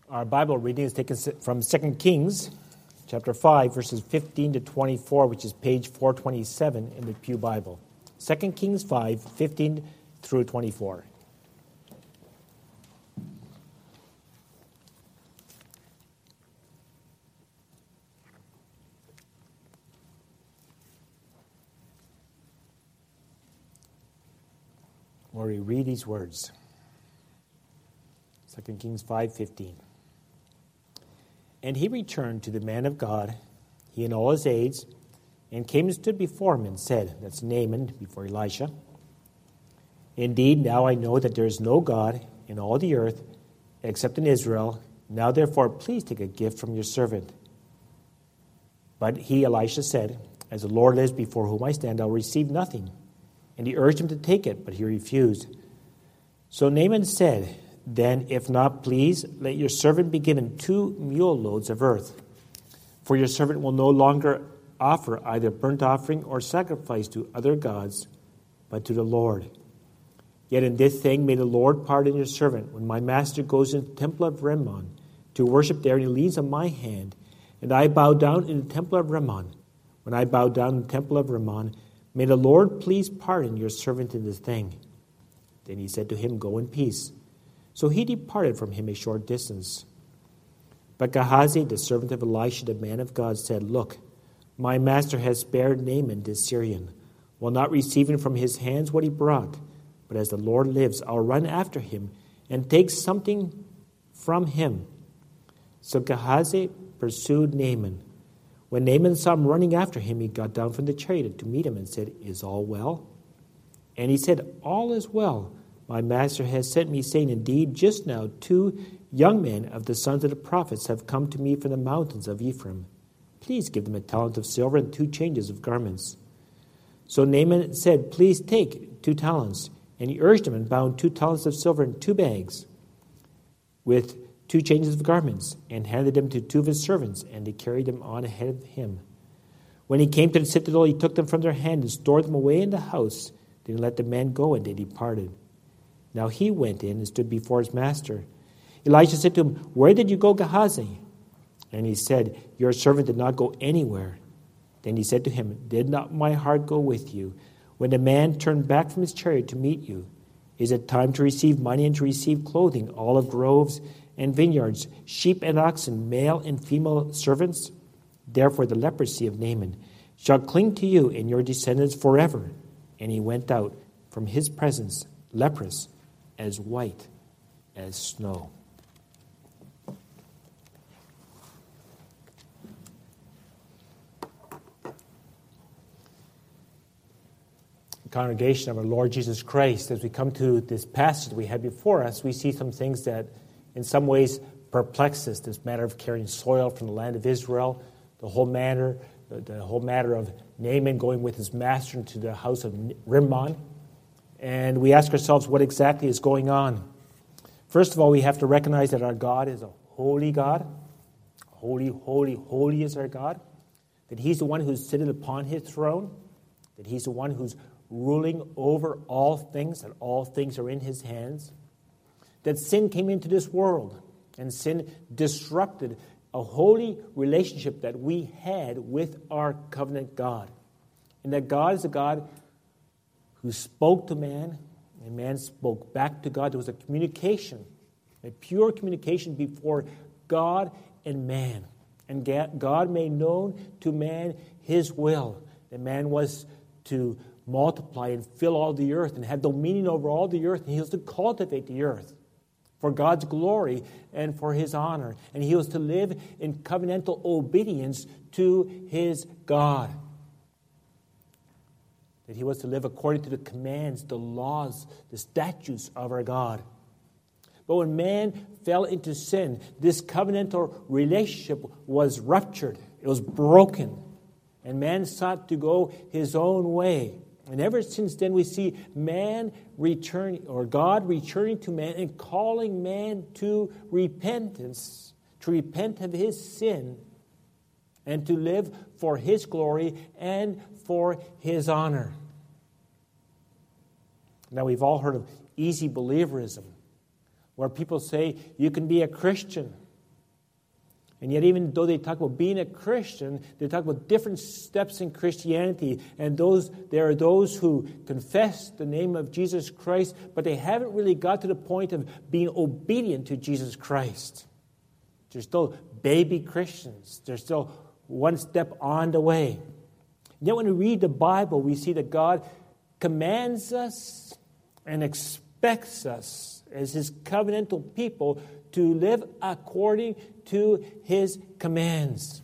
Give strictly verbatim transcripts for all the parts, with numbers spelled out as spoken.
Our Bible reading is taken from Second Kings, chapter five, verses fifteen to twenty-four, which is page four twenty-seven in the Pew Bible. Second Kings five, fifteen through twenty-four. Where we read these words. Second Kings five, fifteen. And he returned to the man of God, he and all his aides, and came and stood before him and said, that's Naaman before Elisha, indeed, now I know that there is no God in all the earth except in Israel. Now therefore, please take a gift from your servant. But he, Elisha, said, as the Lord lives before whom I stand, I'll receive nothing. And he urged him to take it, but he refused. So Naaman said, then, if not, please, let your servant be given two mule loads of earth. For your servant will no longer offer either burnt offering or sacrifice to other gods, but to the Lord. Yet in this thing may the Lord pardon your servant, when my master goes into the temple of Rimmon to worship there, and he leans on my hand, and I bow down in the temple of Rimmon. When I bow down in the temple of Rimmon, may the Lord please pardon your servant in this thing. Then he said to him, go in peace. So he departed from him a short distance. But Gehazi, the servant of Elisha, the man of God, said, look, my master has spared Naaman this Syrian, while not receiving from his hands what he brought. But as the Lord lives, I'll run after him and take something from him. So Gehazi pursued Naaman. When Naaman saw him running after him, he got down from the chariot to meet him and said, is all well? And he said, all is well. My master has sent me, saying, indeed, just now two young men of the sons of the prophets have come to me from the mountains of Ephraim. Please give them a talent of silver and two changes of garments. So Naaman said, please take two talents. And he urged him and bound two talents of silver in two bags with two changes of garments, and handed them to two of his servants, and they carried them on ahead of him. When he came to the citadel, he took them from their hand and stored them away in the house. Then he let the men go, and they departed. Now he went in and stood before his master. Elisha said to him, where did you go, Gehazi? And he said, your servant did not go anywhere. Then he said to him, did not my heart go with you when the man turned back from his chariot to meet you? Is it time to receive money and to receive clothing, olive groves and vineyards, sheep and oxen, male and female servants? Therefore the leprosy of Naaman shall cling to you and your descendants forever. And he went out from his presence, leprous, as white as snow. The congregation of our Lord Jesus Christ, as we come to this passage we have before us, we see some things that in some ways perplex us. This matter of carrying soil from the land of Israel, the whole matter, the, the whole matter of Naaman going with his master into the house of Rimmon. And we ask ourselves what exactly is going on. First of all, we have to recognize that our God is a holy God. Holy, holy, holy is our God. That he's the one who's sitting upon his throne. That he's the one who's ruling over all things. That all things are in his hands. That sin came into this world. And sin disrupted a holy relationship that we had with our covenant God. And that God is a God who spoke to man, and man spoke back to God. There was a communication, a pure communication before God and man. And God made known to man his will. That man was to multiply and fill all the earth and have dominion over all the earth. And he was to cultivate the earth for God's glory and for his honor. And he was to live in covenantal obedience to his God. That he was to live according to the commands, the laws, the statutes of our God. But when man fell into sin, this covenantal relationship was ruptured. It was broken. And man sought to go his own way. And ever since then we see man returning, or God returning to man and calling man to repentance, to repent of his sin, and to live for his glory and for his honor. Now, we've all heard of easy believerism, where people say you can be a Christian And yet, even though they talk about being a Christian, they talk about different steps in Christianity. And those there are those who confess the name of Jesus Christ, but they haven't really got to the point of being obedient to Jesus Christ. They're still baby Christians. They're still one step on the way. And yet, when we read the Bible, we see that God commands us and expects us as His covenantal people to live according to His commands.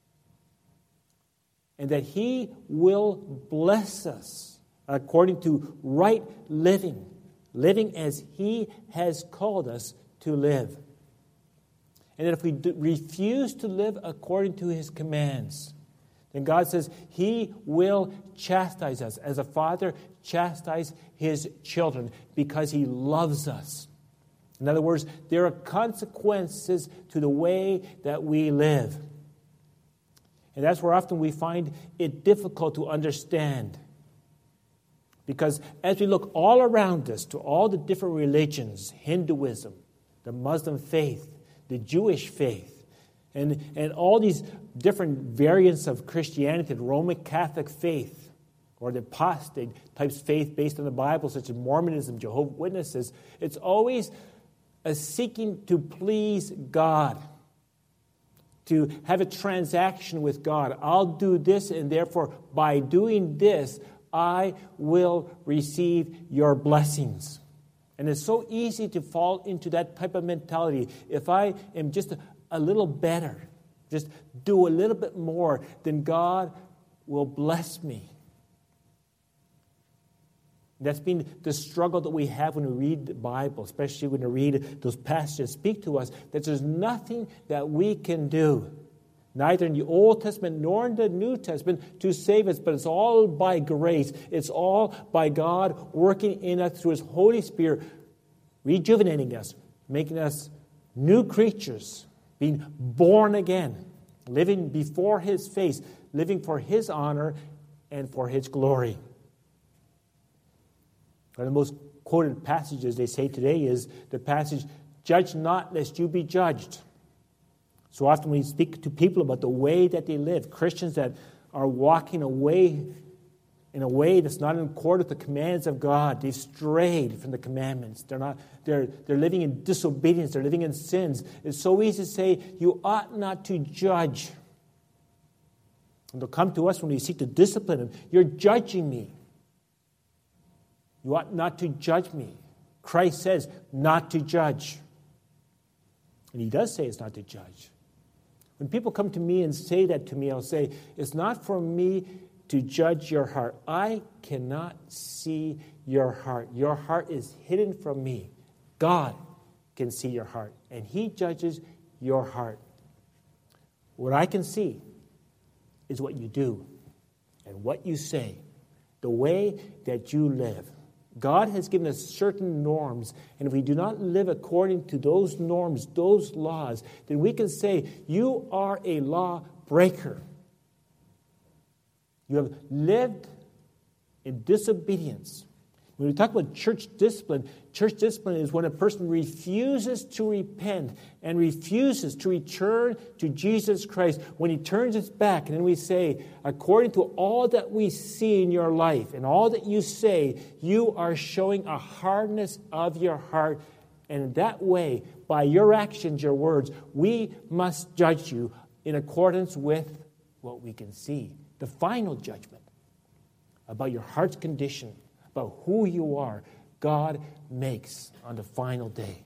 And that He will bless us according to right living, living as He has called us to live. And that if we do refuse to live according to His commands, then God says He will chastise us as a father chastises his children because He loves us. In other words, there are consequences to the way that we live. And that's where often we find it difficult to understand. Because as we look all around us to all the different religions, Hinduism, the Muslim faith, the Jewish faith, and, and all these different variants of Christianity, the Roman Catholic faith, or the apostate types of faith based on the Bible, such as Mormonism, Jehovah's Witnesses, it's always a seeking to please God, to have a transaction with God. I'll do this, and therefore, by doing this, I will receive your blessings. And it's so easy to fall into that type of mentality. If I am just a, a little better, just do a little bit more, then God will bless me. That's been the struggle that we have when we read the Bible, especially when we read those passages speak to us, that there's nothing that we can do, neither in the Old Testament nor in the New Testament, to save us, but it's all by grace. It's all by God working in us through His Holy Spirit, rejuvenating us, making us new creatures, being born again, living before His face, living for His honor and for His glory. One of the most quoted passages they say today is the passage, "Judge not, lest you be judged." So often we speak to people about the way that they live, Christians that are walking away in a way that's not in accord with the commands of God. They've strayed from the commandments. They're not. They're they're living in disobedience. They're living in sins. It's so easy to say, "You ought not to judge." And they'll come to us when we seek to discipline them. "You're judging me. You ought not to judge me." Christ says not to judge. And He does say it's not to judge. When people come to me and say that to me, I'll say, it's not for me to judge your heart. I cannot see your heart. Your heart is hidden from me. God can see your heart, and He judges your heart. What I can see is what you do and what you say, the way that you live. God has given us certain norms, and if we do not live according to those norms, those laws, then we can say, you are a law breaker. You have lived in disobedience. When we talk about church discipline, church discipline is when a person refuses to repent and refuses to return to Jesus Christ. When he turns his back, and then we say, according to all that we see in your life and all that you say, you are showing a hardness of your heart. And in that way, by your actions, your words, we must judge you in accordance with what we can see. The final judgment about your heart's condition, about who you are, God makes on the final day.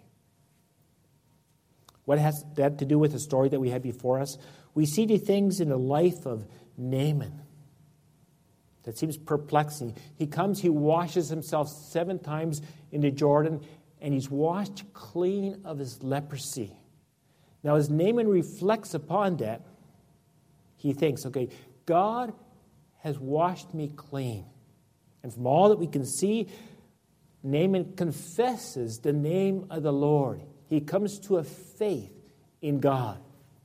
What has that to do with the story that we had before us? We see the things in the life of Naaman that seems perplexing. He comes, he washes himself seven times in the Jordan, and he's washed clean of his leprosy. Now, as Naaman reflects upon that, he thinks, okay, God has washed me clean. And from all that we can see, Naaman confesses the name of the Lord. He comes to a faith in God.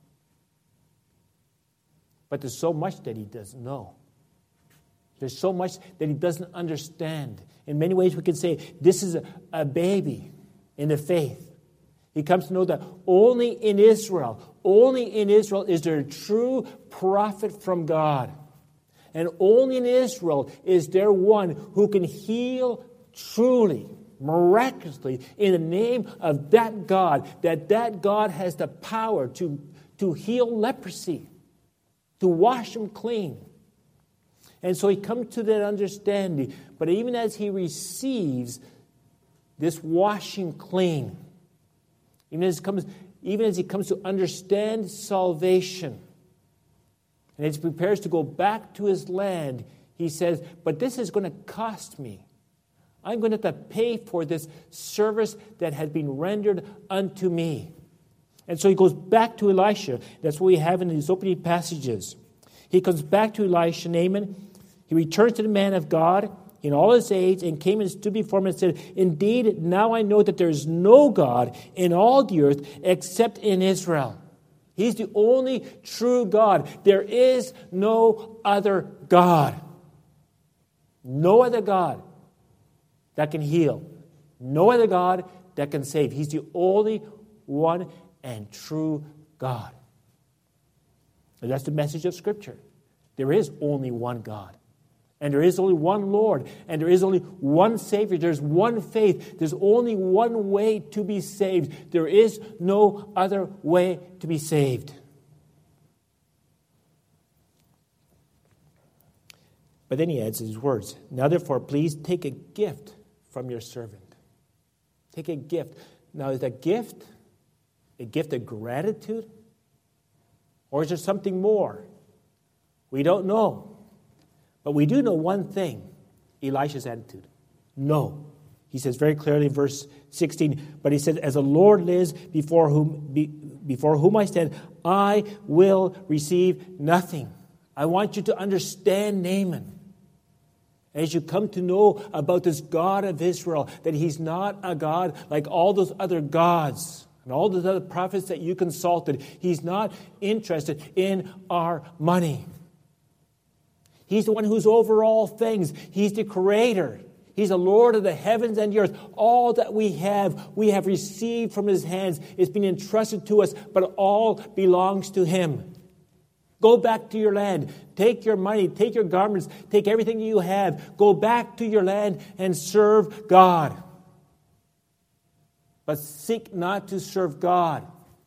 But there's so much that he doesn't know. There's so much that he doesn't understand. In many ways, we can say this is a, a baby in the faith. He comes to know that only in Israel, only in Israel is there a true prophet from God. And only in Israel is there one who can heal truly, miraculously, in the name of that God, that that God has the power to, to heal leprosy, to wash them clean. And so he comes to that understanding. But even as he receives this washing clean, even as, comes, even as he comes to understand salvation, and as he prepares to go back to his land, he says, but this is going to cost me. I'm going to have to pay for this service that has been rendered unto me. And so he goes back to Elisha. That's what we have in these opening passages. He comes back to Elisha, Naaman. He returns to the man of God in all his age, and came and stood before him and said, indeed, now I know that there is no God in all the earth except in Israel. He's the only true God. There is no other God. No other God that can heal. No other God that can save. He's the only one and true God. And that's the message of Scripture. There is only one God. And there is only one Lord. And there is only one Savior. There's one faith. There's only one way to be saved. There is no other way to be saved. But then he adds his words. Now therefore, please take a gift from your servant. Take a gift. Now is that gift a gift of gratitude? Or is there something more? We don't know. But we do know one thing, Elisha's attitude. No. He says very clearly in verse sixteen, but he said, as the Lord lives before whom, be, before whom I stand, I will receive nothing. I want you to understand Naaman. As you come to know about this God of Israel, that he's not a God like all those other gods and all those other prophets that you consulted. He's not interested in our money. He's the one who's over all things. He's the creator. He's the Lord of the heavens and the earth. All that we have, we have received from his hands. It's been entrusted to us, but all belongs to him. Go back to your land. Take your money, take your garments, take everything you have. Go back to your land and serve God. But seek not to serve God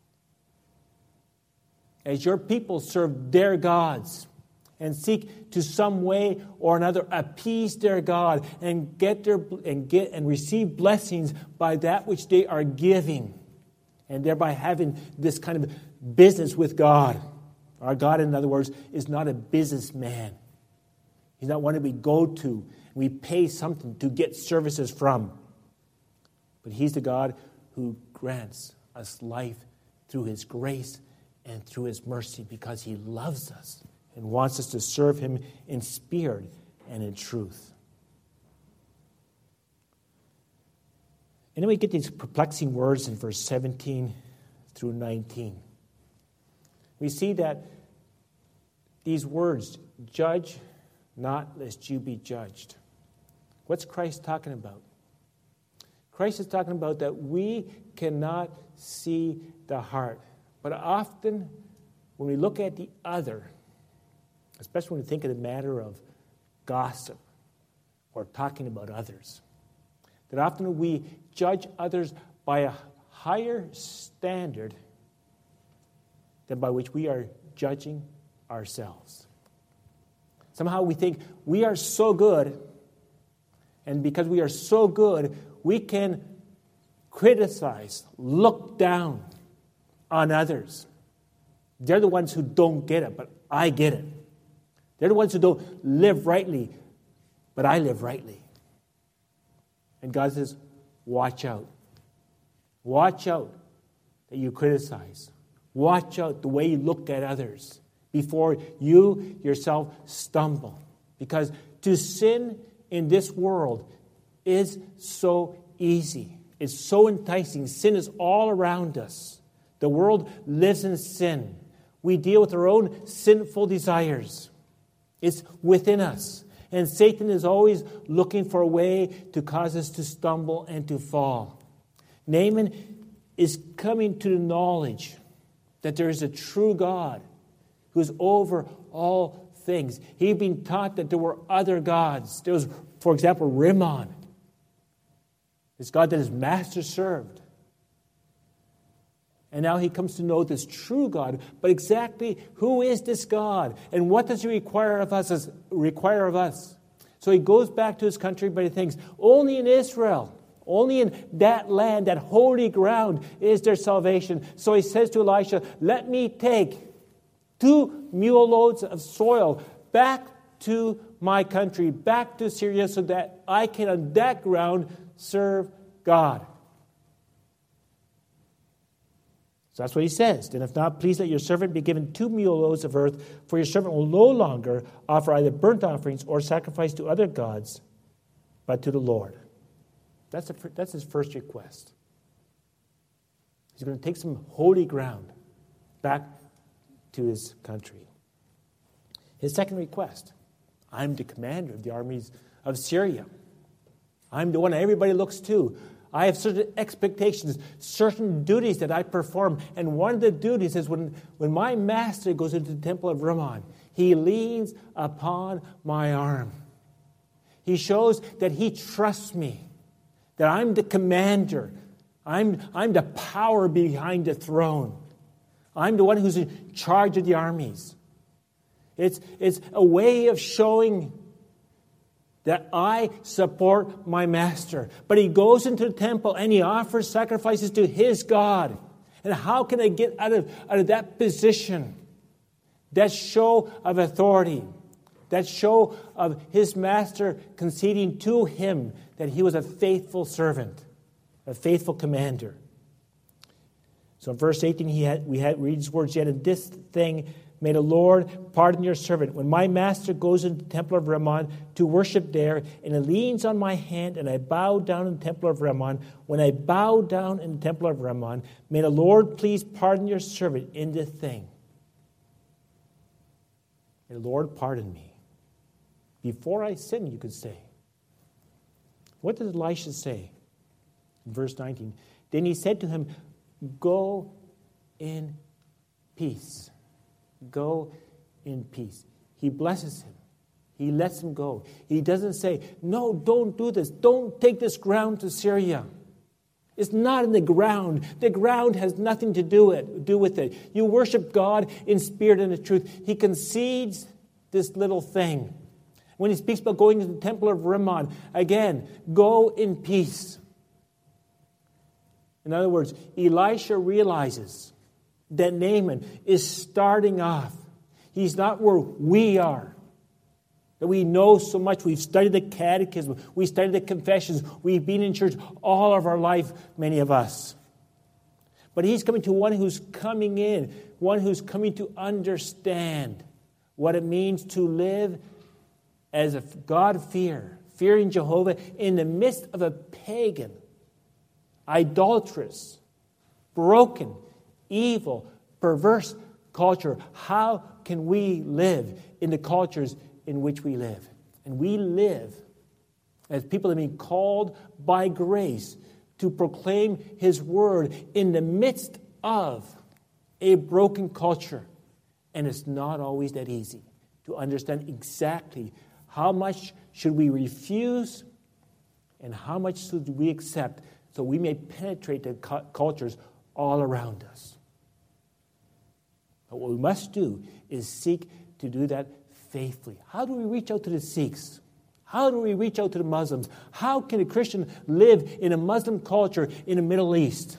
as your people serve their gods, and seek to some way or another appease their God and get their and get and receive blessings by that which they are giving, and thereby having this kind of business with God. Our God, in other words, is not a businessman. He's not one that we go to, we pay something to get services from. But he's the God who grants us life through his grace and through his mercy, because he loves us and wants us to serve him in spirit and in truth. And then we get these perplexing words in verse seventeen through nineteen. We see that these words, judge not lest you be judged. What's Christ talking about? Christ is talking about that we cannot see the heart. But often when we look at the other, especially when we think of the matter of gossip or talking about others, that often we judge others by a higher standard than by which we are judging ourselves. Somehow we think we are so good, and because we are so good, we can criticize, look down on others. They're the ones who don't get it, but I get it. They're the ones who don't live rightly, but I live rightly. And God says, watch out. Watch out that you criticize. Watch out the way you look at others before you yourself stumble. Because to sin in this world is so easy. It's so enticing. Sin is all around us. The world lives in sin. We deal with our own sinful desires. It's within us. And Satan is always looking for a way to cause us to stumble and to fall. Naaman is coming to the knowledge that there is a true God who is over all things. He'd been taught that there were other gods. There was, for example, Rimmon, this God that his master served. And now he comes to know this true God. But exactly who is this God? And what does he require of us? As, require of us? So he goes back to his country, but he thinks, only in Israel, only in that land, that holy ground, is there salvation. So he says to Elisha, let me take two mule loads of soil back to my country, back to Syria, so that I can on that ground serve God. So that's what he says. Then if not, please let your servant be given two mule loads of earth, for your servant will no longer offer either burnt offerings or sacrifice to other gods, but to the Lord. That's, a, that's his first request. He's going to take some holy ground back to his country. His second request, I'm the commander of the armies of Syria. I'm the one everybody looks to. I have certain expectations, certain duties that I perform. And one of the duties is when, when my master goes into the temple of Rimmon, he leans upon my arm. He shows that he trusts me, that I'm the commander. I'm, I'm the power behind the throne. I'm the one who's in charge of the armies. It's, it's a way of showing that I support my master. But he goes into the temple and he offers sacrifices to his God. And how can I get out of, out of that position? That show of authority. That show of his master conceding to him that he was a faithful servant, a faithful commander. So in verse eighteen, he had, we had read these words, yet in this thing may the Lord pardon your servant. When my master goes into the temple of Rimmon to worship there, and he leans on my hand, and I bow down in the temple of Rimmon, when I bow down in the temple of Rimmon, may the Lord please pardon your servant in this thing. May the Lord pardon me. Before I sin, you could say. What does Elisha say? In verse nineteen, then he said to him, go in peace. Go in peace. He blesses him. He lets him go. He doesn't say, no, don't do this. Don't take this ground to Syria. It's not in the ground. The ground has nothing to do, it, do with it. You worship God in spirit and in truth. He concedes this little thing. When he speaks about going to the temple of Rimmon, again, go in peace. In other words, Elisha realizes that Naaman is starting off. He's not where we are. That we know so much. We've studied the catechism. We studied the confessions. We've been in church all of our life, many of us. But he's coming to one who's coming in, one who's coming to understand what it means to live as a God-fear, fearing Jehovah in the midst of a pagan, idolatrous, broken, evil, perverse culture. How can we live in the cultures in which we live? And we live as people that have been called by grace to proclaim His word in the midst of a broken culture. And it's not always that easy to understand exactly how much should we refuse and how much should we accept so we may penetrate the cultures all around us. But what we must do is seek to do that faithfully. How do we reach out to the Sikhs? How do we reach out to the Muslims? How can a Christian live in a Muslim culture in the Middle East?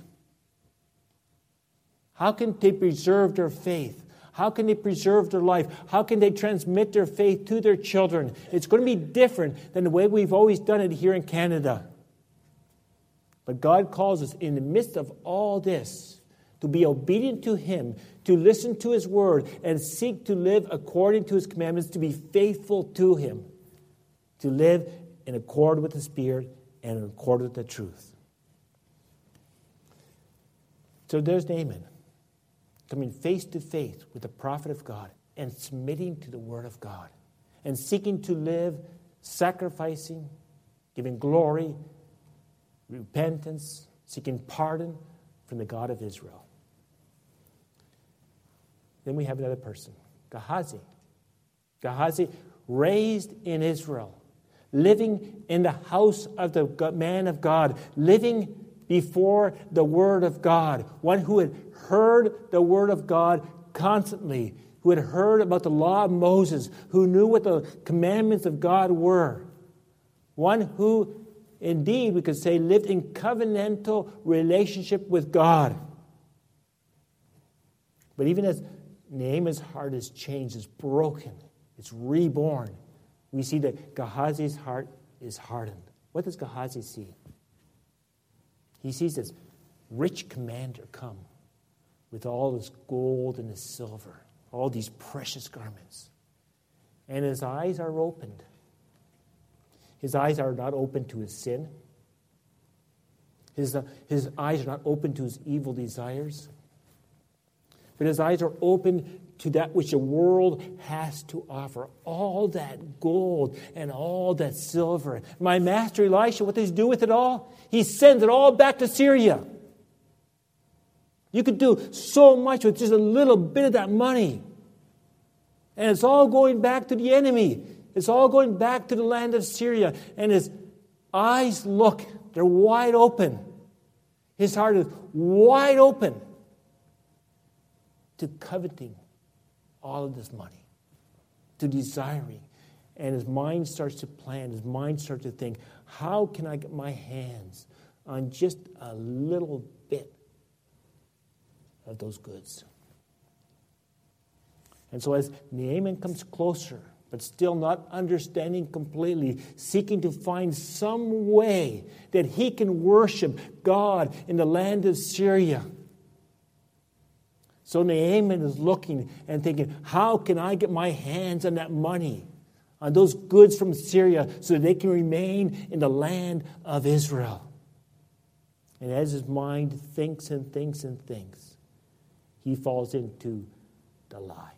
How can they preserve their faith? How can they preserve their life? How can they transmit their faith to their children? It's going to be different than the way we've always done it here in Canada. But God calls us in the midst of all this to be obedient to Him, to listen to His word, and seek to live according to His commandments, to be faithful to Him, to live in accord with the Spirit and in accord with the truth. So there's Naaman, coming face to face with the prophet of God and submitting to the word of God and seeking to live sacrificing, giving glory, repentance, seeking pardon from the God of Israel. Then we have another person, Gehazi. Gehazi, raised in Israel, living in the house of the man of God, living before the Word of God, one who had heard the Word of God constantly, who had heard about the law of Moses, who knew what the commandments of God were, one who, indeed, we could say, lived in covenantal relationship with God. But even as Naaman's heart is changed, it's broken, it's reborn, we see that Gehazi's heart is hardened. What does Gehazi see? He sees this rich commander come with all his gold and his silver, all these precious garments. And his eyes are opened. His eyes are not open to his sin. His, uh, his eyes are not open to his evil desires. But his eyes are open to that which the world has to offer. All that gold and all that silver. My master Elisha, what does he do with it all? He sends it all back to Syria. You could do so much with just a little bit of that money. And it's all going back to the enemy. It's all going back to the land of Syria. And his eyes look, they're wide open. His heart is wide open to coveting all of this money, to desiring. And his mind starts to plan, his mind starts to think, how can I get my hands on just a little bit of those goods? And so as Naaman comes closer, but still not understanding completely, seeking to find some way that he can worship God in the land of Syria. So Naaman is looking and thinking, how can I get my hands on that money, on those goods from Syria, so that they can remain in the land of Israel? And as his mind thinks and thinks and thinks, he falls into the lie.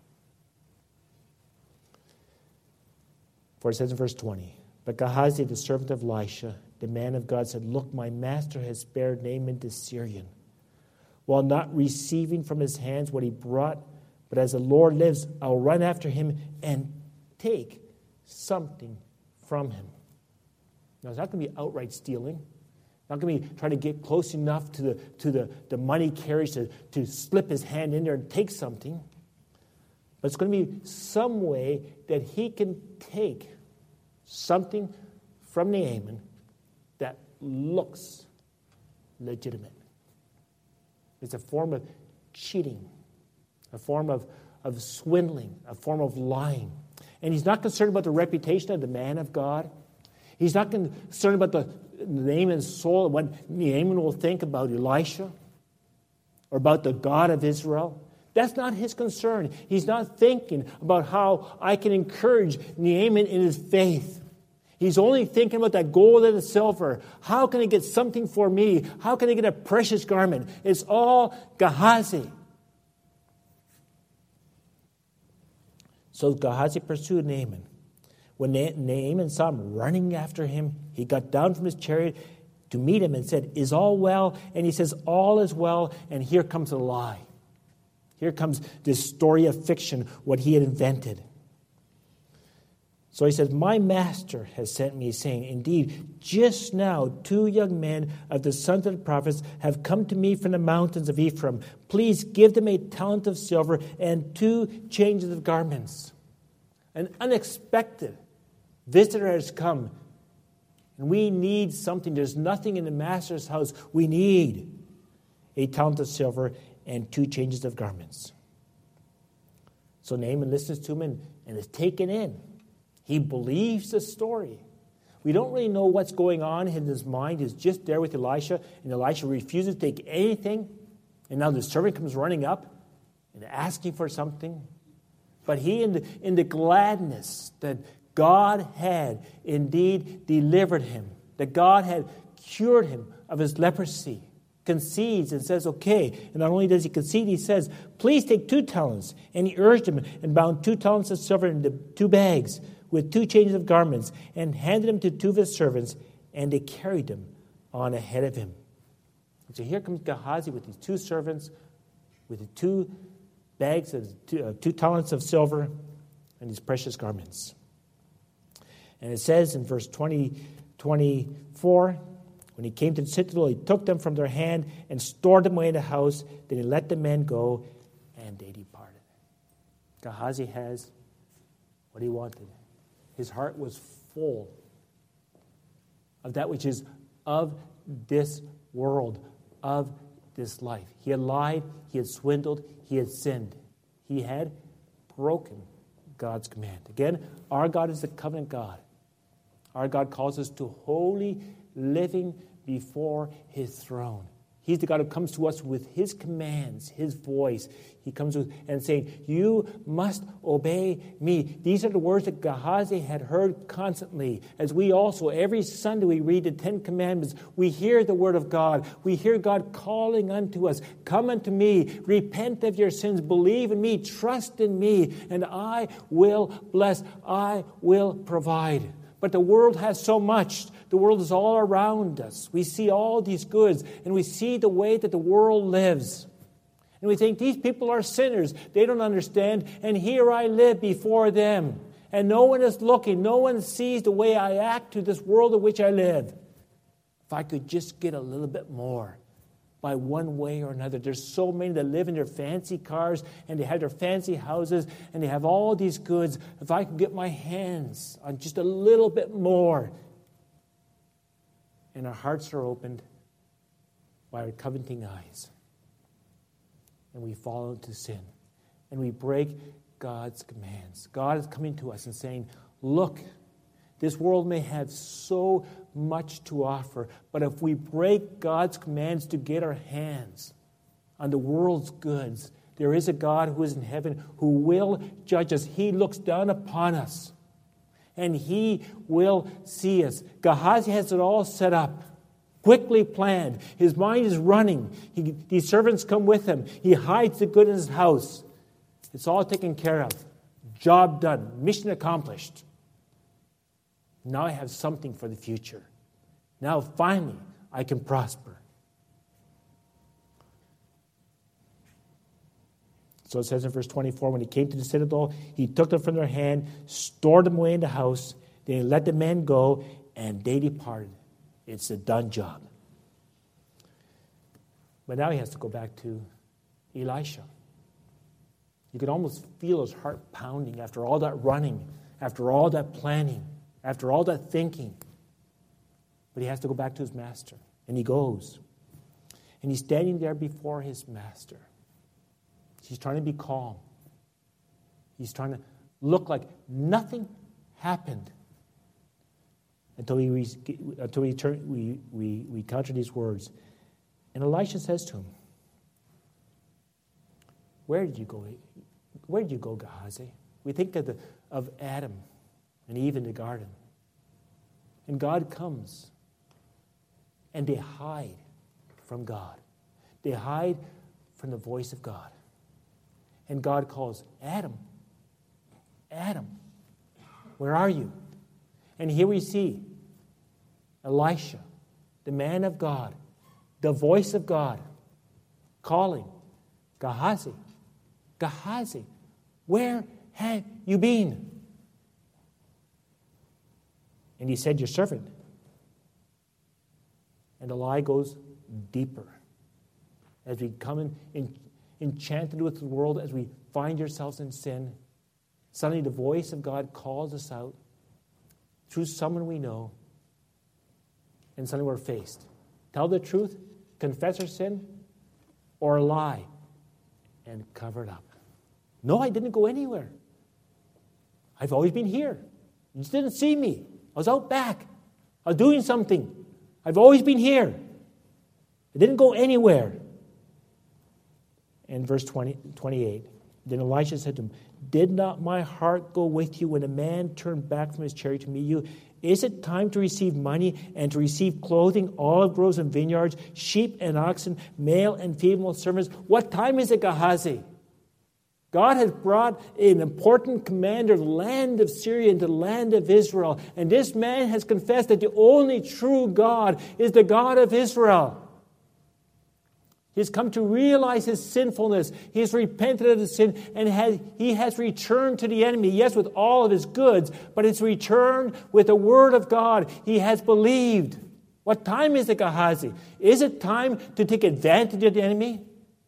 For it says in verse twenty, but Gehazi, the servant of Elisha, the man of God, said, look, my master has spared Naaman the Syrian, while not receiving from his hands what he brought. But as the Lord lives, I'll run after him and take something from him. Now, it's not going to be outright stealing. Not going to be trying to get close enough to the to the, the money carriage to, to slip his hand in there and take something. But it's going to be some way that he can take something from Naaman that looks legitimate. It's a form of cheating, a form of, of swindling, a form of lying. And he's not concerned about the reputation of the man of God. He's not concerned about the Naaman's soul, what Naaman will think about Elisha or about the God of Israel. That's not his concern. He's not thinking about how I can encourage Naaman in his faith. He's only thinking about that gold and the silver. How can I get something for me? How can I get a precious garment? It's all Gehazi. So Gehazi pursued Naaman. When Naaman saw him running after him, he got down from his chariot to meet him and said, is all well? And he says, all is well. And here comes a lie. Here comes this story of fiction, what he had invented. So he says, my master has sent me, saying, indeed, just now two young men of the sons of the prophets have come to me from the mountains of Ephraim. Please give them a talent of silver and two changes of garments. An unexpected visitor has come. And we need something. There's nothing in the master's house. We need a talent of silver and two changes of garments. So Naaman listens to him and, and is taken in. He believes the story. We don't really know what's going on in his mind. He's just there with Elisha, and Elisha refuses to take anything. And now the servant comes running up and asking for something. But he, in the, in the gladness that God had indeed delivered him, that God had cured him of his leprosy, concedes and says, okay. And not only does he concede, he says, please take two talents. And he urged him and bound two talents of silver into two bags with two changes of garments and handed them to two of his servants, and they carried them on ahead of him. And so here comes Gehazi with these two servants, with the two bags of two, uh, two talents of silver and these precious garments. And it says in verse twenty, twenty-four, when he came to the citadel, he took them from their hand and stored them away in the house. Then he let the men go, and they departed. Gehazi has what he wanted. His heart was full of that which is of this world, of this life. He had lied, he had swindled, he had sinned. He had broken God's command. Again, our God is the covenant God. Our God calls us to holy living before his throne. He's the God who comes to us with his commands, his voice. He comes with and saying, you must obey me. These are the words that Gehazi had heard constantly. As we also, every Sunday we read the Ten Commandments. We hear the word of God. We hear God calling unto us. Come unto me. Repent of your sins. Believe in me. Trust in me. And I will bless. I will provide. But the world has so much. The world is all around us. We see all these goods, and we see the way that the world lives. And we think, these people are sinners. They don't understand, and here I live before them. And no one is looking. No one sees the way I act to this world in which I live. If I could just get a little bit more by one way or another. There's so many that live in their fancy cars, and they have their fancy houses, and they have all these goods. If I could get my hands on just a little bit more. And our hearts are opened by our coveting eyes. And we fall into sin. And we break God's commands. God is coming to us and saying, look, this world may have so much to offer, but if we break God's commands to get our hands on the world's goods, there is a God who is in heaven who will judge us. He looks down upon us, and he will see us. Gehazi has it all set up, quickly planned. His mind is running. He, these servants come with him. He hides the good in his house. It's all taken care of. Job done. Mission accomplished. Now I have something for the future. Now finally I can prosper. So it says in verse twenty-four, when he came to the citadel, he took them from their hand, stored them away in the house, then he let the men go, and they departed. It's a done job. But now he has to go back to Elisha. You could almost feel his heart pounding after all that running, after all that planning, after all that thinking. But he has to go back to his master. And he goes. And he's standing there before his master. He's trying to be calm. He's trying to look like nothing happened until we until we turn we we we encounter these words. And Elisha says to him, "Where did you go? Where did you go, Gehazi?" We think of the of Adam and Eve in the garden. And God comes. And they hide from God. They hide from the voice of God. And God calls, Adam, Adam, where are you? And here we see Elisha, the man of God, the voice of God, calling, Gehazi, Gehazi, where have you been? And he said, your servant. And the lie goes deeper. As we come in, in enchanted with the world, as we find ourselves in sin, suddenly the voice of God calls us out through someone we know, and suddenly we're faced. Tell the truth, confess our sin, or lie and cover it up. No, I didn't go anywhere. I've always been here. You just didn't see me. I was out back. I was doing something. I've always been here. I didn't go anywhere. And verse twenty, twenty-eight, then Elisha said to him, did not my heart go with you when a man turned back from his chariot to meet you? Is it time to receive money and to receive clothing, olive groves and vineyards, sheep and oxen, male and female servants? What time is it, Gehazi? God has brought an important commander of the land of Syria into the land of Israel. And this man has confessed that the only true God is the God of Israel. He has come to realize his sinfulness. He has repented of his sin, and has, he has returned to the enemy, yes, with all of his goods, but it's returned with the word of God. He has believed. What time is it, Gehazi? Is it time to take advantage of the enemy?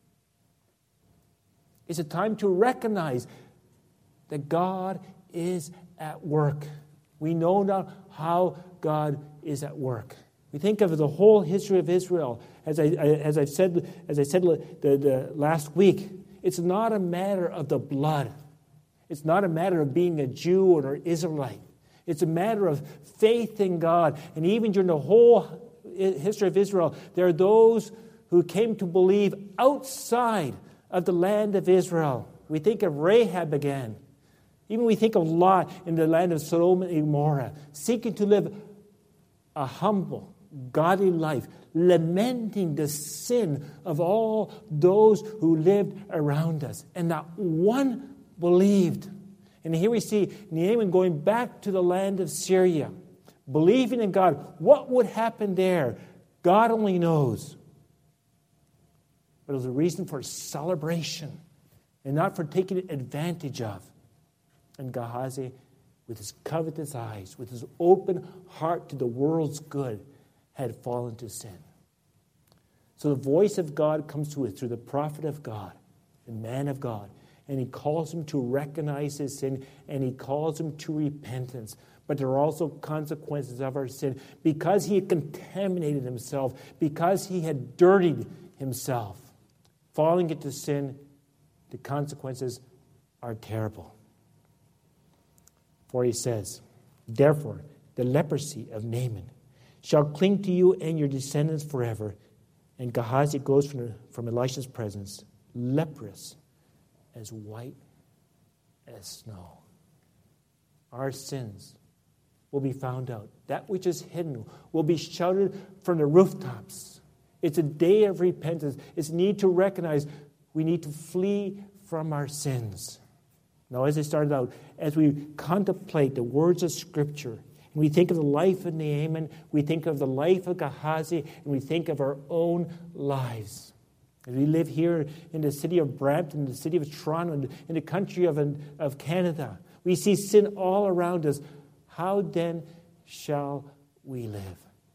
Is it time to recognize that God is at work? We know now how God is at work. We think of the whole history of Israel, as I, as I've said, as I said the, the last week. It's not a matter of the blood. It's not a matter of being a Jew or an Israelite. It's a matter of faith in God. And even during the whole history of Israel, there are those who came to believe outside of the land of Israel. We think of Rahab again. Even we think of Lot in the land of Sodom and Gomorrah, seeking to live a humble, godly life, lamenting the sin of all those who lived around us. And not one believed. And here we see Naaman going back to the land of Syria, believing in God. What would happen there? God only knows. But it was a reason for celebration and not for taking advantage of. And Gehazi, with his covetous eyes, with his open heart to the world's good, had fallen to sin. So the voice of God comes to us through the prophet of God, the man of God, and he calls him to recognize his sin, and he calls him to repentance. But there are also consequences of our sin. Because he had contaminated himself, because he had dirtied himself, falling into sin, the consequences are terrible. For he says, therefore, the leprosy of Naaman shall cling to you and your descendants forever. And Gehazi goes from, from Elisha's presence, leprous, as white as snow. Our sins will be found out. That which is hidden will be shouted from the rooftops. It's a day of repentance. It's a need to recognize we need to flee from our sins. Now, as I started out, as we contemplate the words of Scripture, and we think of the life of Naaman, we think of the life of Gehazi, and we think of our own lives. As we live here in the city of Brampton, the city of Toronto, in the country of, of Canada, we see sin all around us. How then shall we live?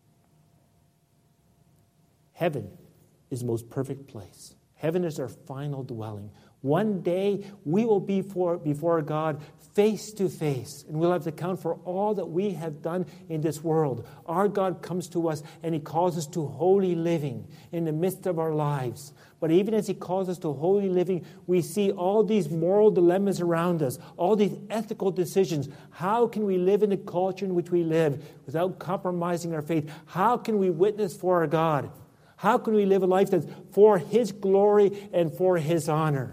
Heaven is the most perfect place. Heaven is our final dwelling. One day we will be for, before God face to face, and we'll have to account for all that we have done in this world. Our God comes to us and he calls us to holy living in the midst of our lives. But even as he calls us to holy living, we see all these moral dilemmas around us, all these ethical decisions. How can we live in the culture in which we live without compromising our faith? How can we witness for our God? How can we live a life that's for his glory and for his honor?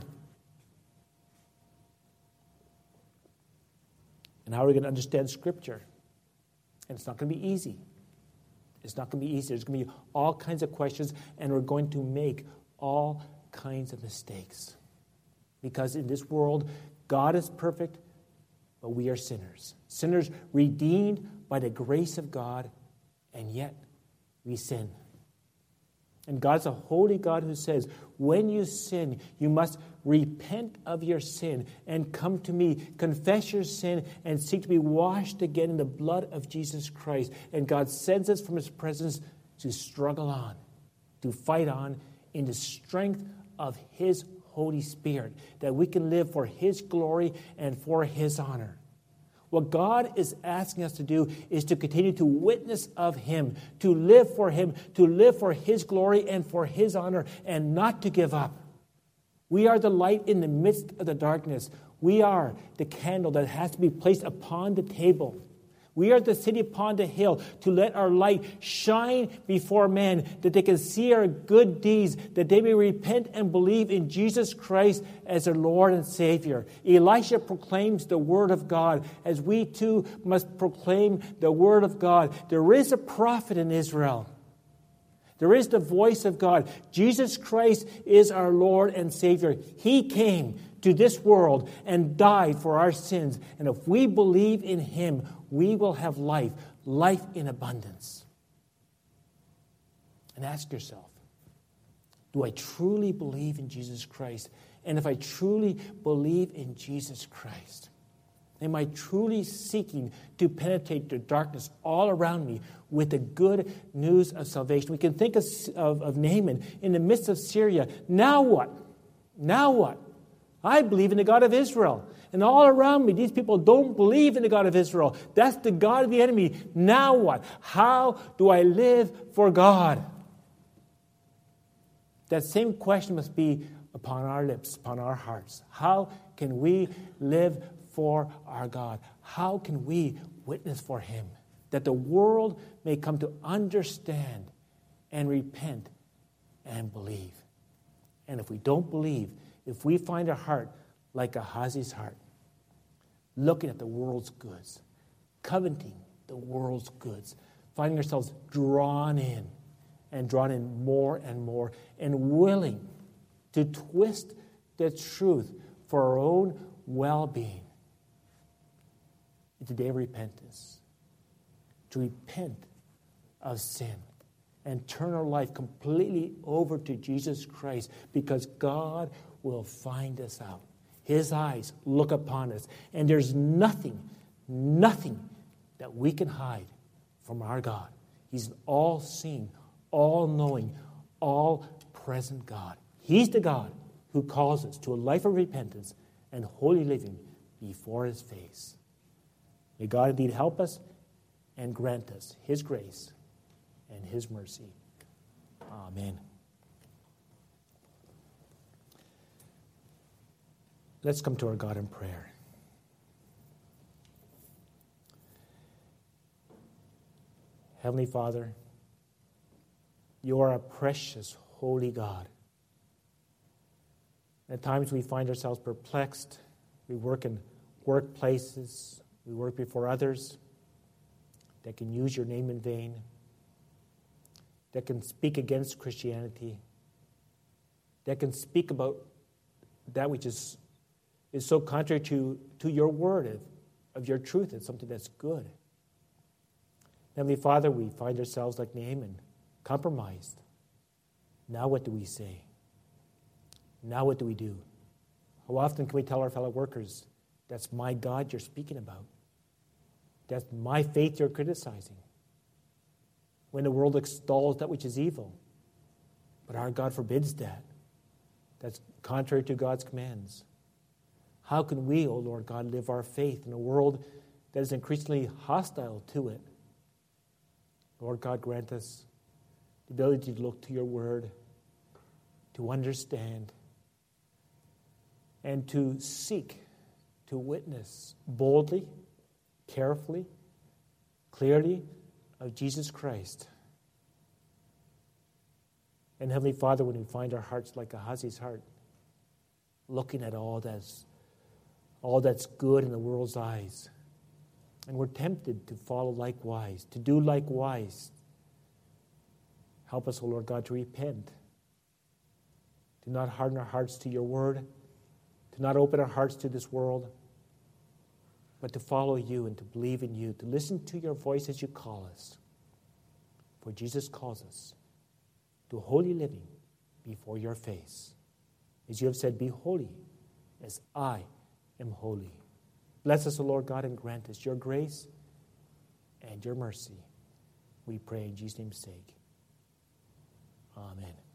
And how are we going to understand Scripture? And it's not going to be easy. It's not going to be easy. There's going to be all kinds of questions, and we're going to make all kinds of mistakes. Because in this world, God is perfect, but we are sinners. Sinners redeemed by the grace of God, and yet we sin. And God's a holy God who says, when you sin, you must repent of your sin and come to me, confess your sin, and seek to be washed again in the blood of Jesus Christ. And God sends us from his presence to struggle on, to fight on in the strength of his Holy Spirit, that we can live for his glory and for his honor. What God is asking us to do is to continue to witness of him, to live for him, to live for his glory and for his honor, and not to give up. We are the light in the midst of the darkness. We are the candle that has to be placed upon the table. We are the city upon the hill to let our light shine before men, that they can see our good deeds, that they may repent and believe in Jesus Christ as their Lord and Savior. Elisha proclaims the word of God, as we too must proclaim the word of God. There is a prophet in Israel. There is the voice of God. Jesus Christ is our Lord and Savior. He came to this world and died for our sins. And if we believe in him, we will have life, life in abundance. And ask yourself, Do I truly believe in Jesus Christ? And if I truly believe in Jesus Christ, am I truly seeking to penetrate the darkness all around me with the good news of salvation? We can think of, of, of Naaman in the midst of Syria. Now what? Now what? I believe in the God of Israel. And all around me, these people don't believe in the God of Israel. That's the God of the enemy. Now what? How do I live for God? That same question must be upon our lips, upon our hearts. How can we live for our God? How can we witness for Him? That the world may come to understand and repent and believe. And if we don't believe, if we find our heart like Ahazi's heart, looking at the world's goods, coveting the world's goods, finding ourselves drawn in and drawn in more and more, and willing to twist the truth for our own well-being. It's a day of repentance. To repent of sin and turn our life completely over to Jesus Christ, because God will find us out. His eyes look upon us, and there's nothing, nothing that we can hide from our God. He's an all-seeing, all-knowing, all-present God. He's the God who calls us to a life of repentance and holy living before His face. May God indeed help us and grant us His grace and His mercy. Amen. Let's come to our God in prayer. Heavenly Father, You are a precious, holy God. At times we find ourselves perplexed. We work in workplaces. We work before others that can use Your name in vain, that can speak against Christianity, that can speak about that which is, is so contrary to, to Your word, of, of Your truth. It's something that's good. Heavenly Father, we find ourselves like Naaman, compromised. Now what do we say? Now what do we do? How often can we tell our fellow workers, that's my God you're speaking about? That's my faith you're criticizing. When the world extols that which is evil. But our God forbids that. That's contrary to God's commands. How can we, O Lord God, live our faith in a world that is increasingly hostile to it? Lord God, grant us the ability to look to Your word, to understand, and to seek to witness boldly, carefully, clearly of Jesus Christ. And Heavenly Father, when we find our hearts like Ahazi's heart, looking at all that's all that's good in the world's eyes, and we're tempted to follow likewise, to do likewise, help us, O Lord God, to repent, to not harden our hearts to Your word, to not open our hearts to this world, but to follow You and to believe in You, to listen to Your voice as You call us. For Jesus calls us to holy living before Your face. As You have said, be holy as I am holy. Bless us, O Lord God, and grant us Your grace and Your mercy. We pray in Jesus' name's sake. Amen.